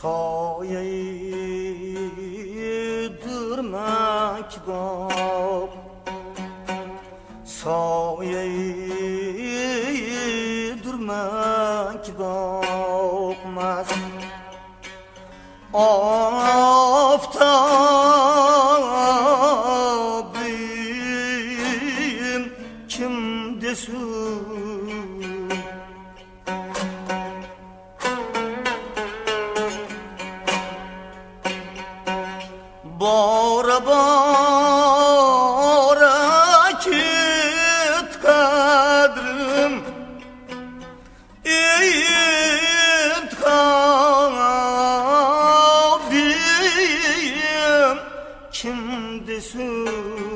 Soyayı durmak bak, soyayı durmak bakmaz. Aftabim kimdesin? Bora bora kit kadrim intikabim kimdesin?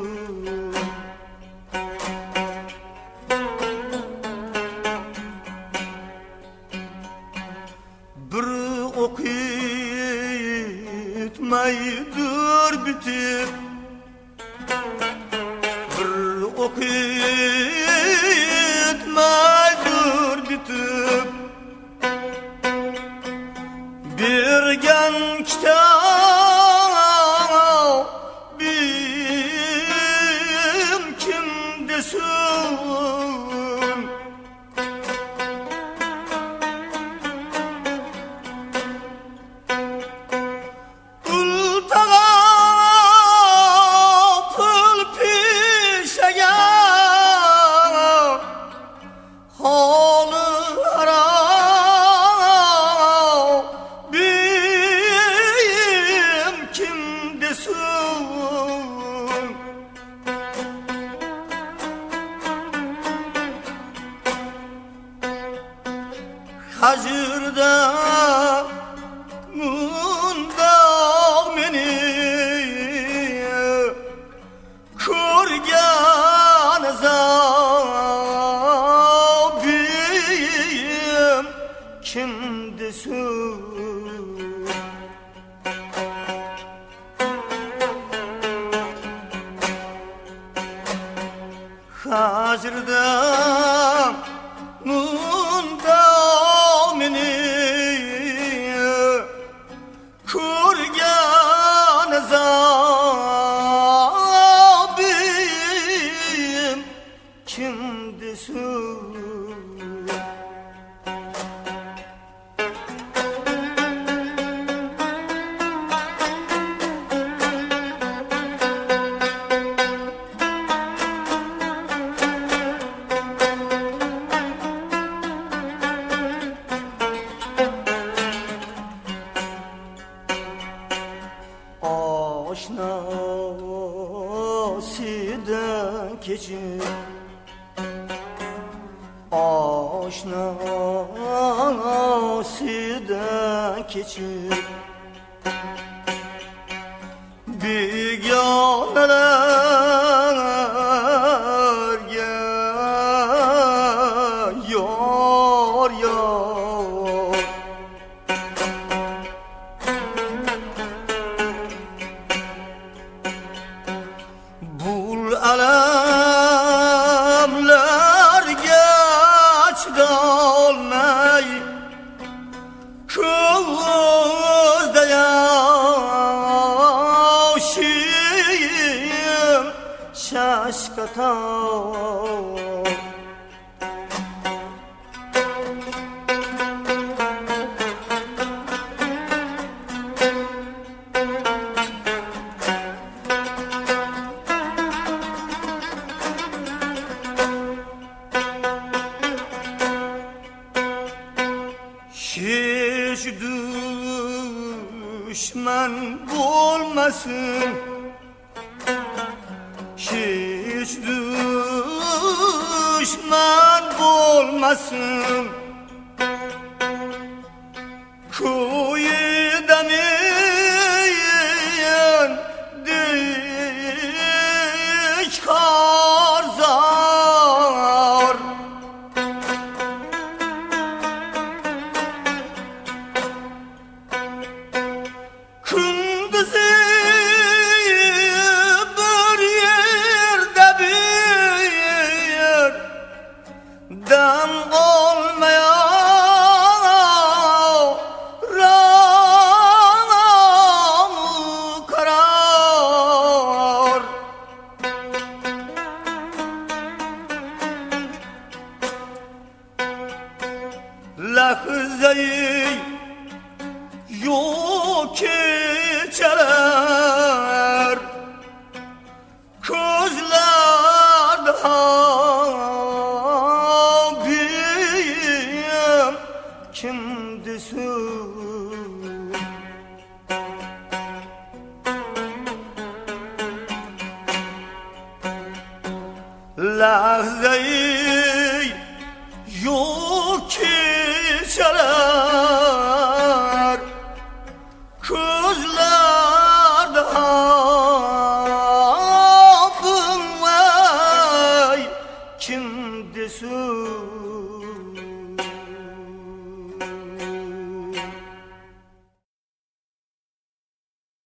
Bir okuyutmaydır bitip, bir okuyutmaydır bitip, bir gen kitabim kimdesin? Hacırda munda meni kurgan zabim kimdesin? Hacırda munda kurgan zabim kimdesin? Aşnasıdan keçip, aşnasıdan geçip, biganelerge yar yar. Bul alemler geç kalmay, kızda yaşayım şaşkatan. Hiç düşman olmasın, hiç düşman olmasın. Kuyudan dik karzar, kunduzi bir yerde bir dam olmayan yok keçeler Közlerde biyim kimdisin Lahzeyi yok keçeler Közlerde abim vay kimdisin